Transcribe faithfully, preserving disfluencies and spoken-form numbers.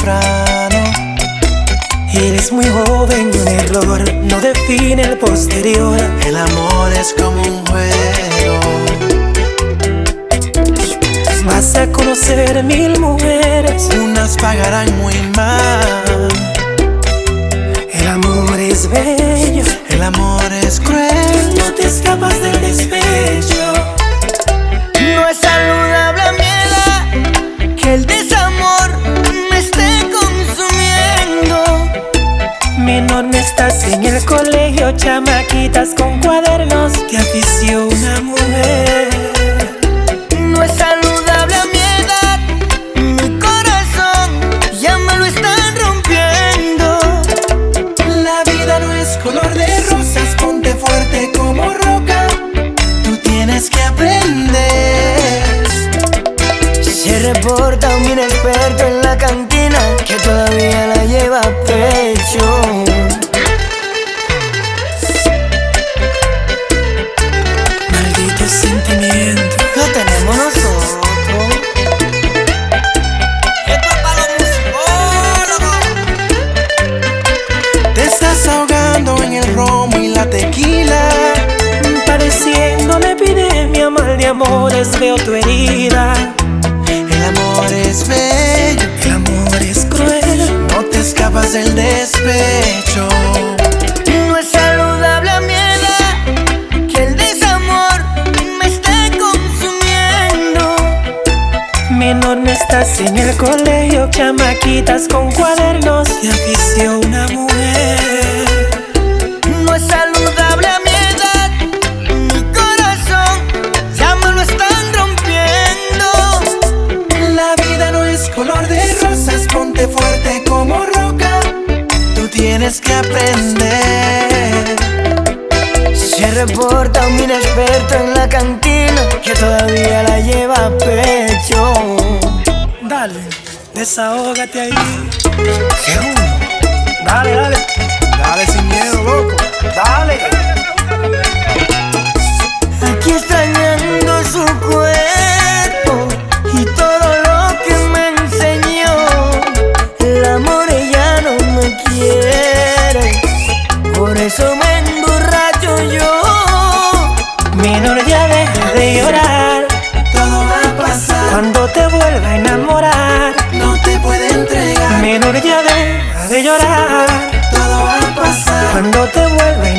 temprano. Eres muy joven, un error no define el posterior. El amor es como un juego. Vas a conocer mil mujeres, unas pagarán muy mal. El amor es bello, el amor es cruel. No te escapas del despecho. No es saludable a mi edad que el desamor me esté consumiendo. Menor, no estás en el colegio, chamaquitas con cuadernos, te afició una mujer. No es saludable a mi edad, mi corazón ya me lo están rompiendo. La vida no es color de rosas, ponte fuerte como roca. Tú tienes que aprender. Se reporta un inexperto en la cantina que todavía la lleva a pecho. Maldito sentimiento, lo tenemos nosotros. Esto es para los musicólogos. Te estás ahogando en el romo y la tequila, pareciendo una epidemia, mal de amores, veo tu herida. El amor es bello, el amor es cruel. No te escapas del despecho. No es saludable a mi edad que el desamor me esté consumiendo. Menor, no estás en el colegio, chamaquitas con cuadernos, te afició una mujer. No es saludable a mi edad, mi corazón ya me lo están rompiendo. La vida no es color de rosas, ponte fuerte como roca. Tú tienes que aprender. Se reporta un inexperto en la cantina que todavía la lleva a pecho. Dale, desahógate ahí. ¿Qué uno? Dale, dale. Dale sin miedo, loco. Dale. Aquí extrañando su cuerpo y todo lo que me enseñó. El amor ella no me quiere, por eso me emborracho yo. Menor, ya deja de llorar, todo va a pasar. Cuando te vuelva a enamorar, no te puede entregar. Menor, ya deja de llorar, todo va a pasar. Cuando te vuelva a